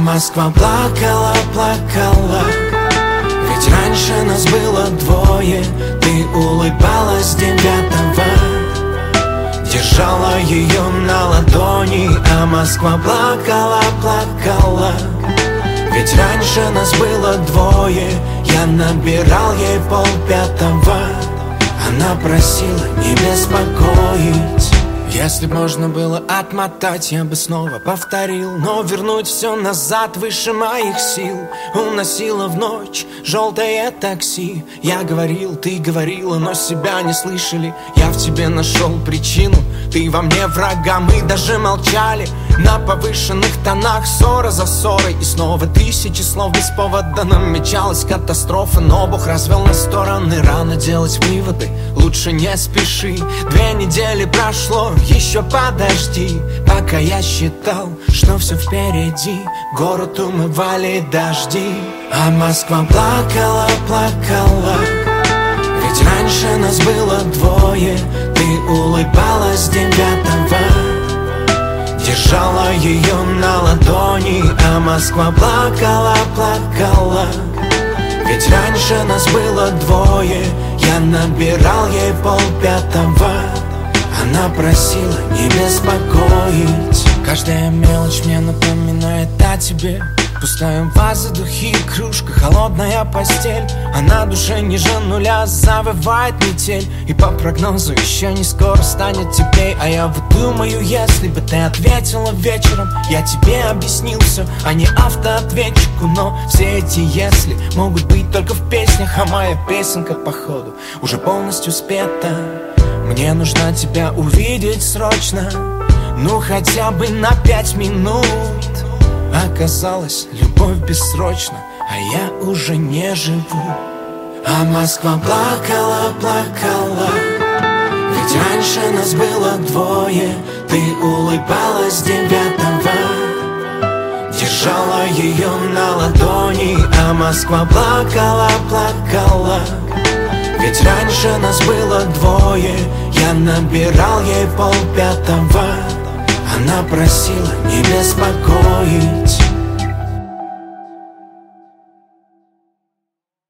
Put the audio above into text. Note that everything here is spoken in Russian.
Москва плакала, плакала, ведь раньше нас было двое. Ты улыбалась 9-го, держала ее на ладони. А Москва плакала, плакала, ведь раньше нас было двое. Я набирал ей 4:30, она просила не беспокоить. Если б можно было отмотать, я бы снова повторил, но вернуть все назад выше моих сил. Уносила в ночь желтое такси. Я говорил, ты говорила, но себя не слышали. Я в тебе нашел причину, ты во мне врага. Мы даже молчали на повышенных тонах, ссора за ссорой. И снова тысячи слов без повода намечалась катастрофа. Но Бог развел на стороны, рано делать выводы, лучше не спеши. 2 недели прошло, еще подожди. Пока я считал, что все впереди, город умывали дожди. А Москва плакала, плакала, ведь раньше нас было двое. Ты улыбалась 9-го, держала ее на ладони. А Москва плакала, плакала, ведь раньше нас было двое. Я набирал ей 4:30, она просила не беспокоить. Каждая мелочь мне напоминает о тебе. Пустая ваза, духи, кружка, холодная постель. А на душе ниже нуля завывает метель. И по прогнозу еще не скоро станет теплей. А я вот думаю, если бы ты ответила вечером, я тебе объяснил все, а не автоответчику. Но все эти «если» могут быть только в песнях. А моя песенка, походу, уже полностью спета. Мне нужно тебя увидеть срочно, ну хотя бы на 5 минут. Оказалось, любовь бессрочна, а я уже не живу. А Москва плакала, плакала, ведь раньше нас было двое. Ты улыбалась 9-го, держала ее на ладони. А Москва плакала, плакала, ведь раньше нас было двое. Я набирал ей 4:30, она просила не беспокоить.